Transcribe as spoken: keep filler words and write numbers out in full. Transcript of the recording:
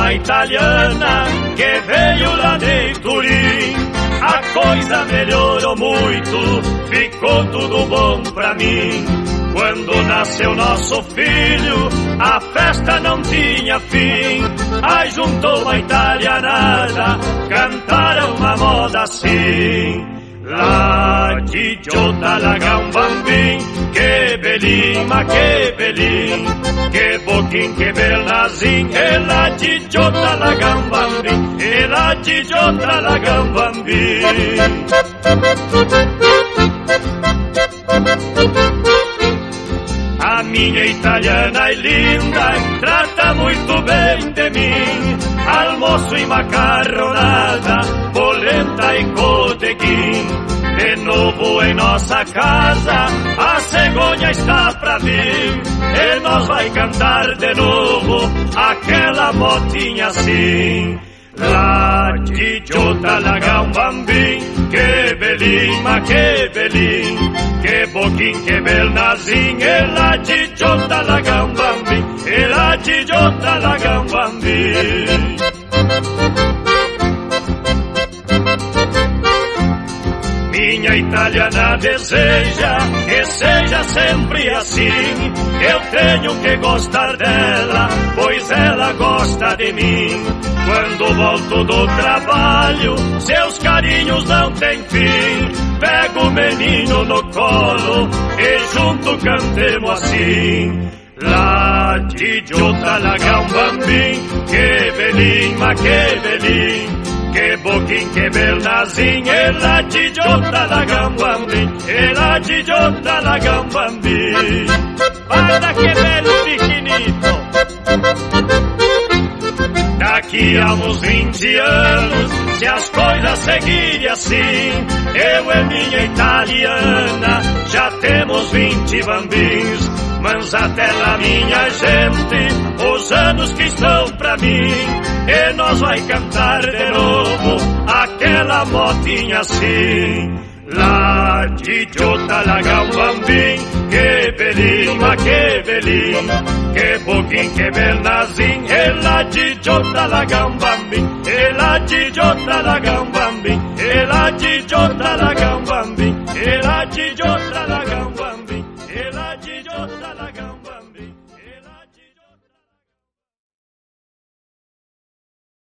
uma italiana que veio lá de Turim. A coisa melhorou muito, ficou tudo bom pra mim. Quando nasceu nosso filho, a festa não tinha fim. Aí juntou uma italianada, cantaram uma moda assim. La Giggiotta larga un bambin, che bellin, ma che bellin, che bocchin, che bel nasin. E la Giggiotta larga un bambin, e la Giggiotta larga un bambin. A minha italiana é linda, trata muito bem de mim. Almoço e macarronada, polenta e coteguim. De novo em nossa casa, a cegonha está pra vir. E nós vai cantar de novo aquela motinha assim. La Giggiotta larga un bambin, che bellin, ma che bellin, che bocchin, che bel nasin. E la Giggiotta larga un bambin, e la Giggiotta larga un bambin. Minha italiana deseja que seja sempre assim. Eu tenho que gostar dela, pois ela gosta de mim. Quando volto do trabalho, seus carinhos não têm fim. Pego o menino no colo e junto cantemos assim. La Giggiotta larga un bambin, che bellin, ma che bellin, che bocchin, che bel nasin. E la Giggiotta larga un bambin, e la Giggiotta larga un bambin. Guarda che bello pequenito. Daqui a uns vinte anos, se as coisas seguirem assim, eu e minha italiana já temos vinte bambins. Mas até lá, minha gente, os anos que estão pra mim, e nós vai cantar de novo aquela motinha assim. La Giggiotta larga un bambin, che bellin, ma che bellin, che bocchin, che bel nasin. E la Giggiotta larga un bambin, e la Giggiotta larga un bambin, e la Giggiotta larga un bambin, e la Giggiotta larga un bambin.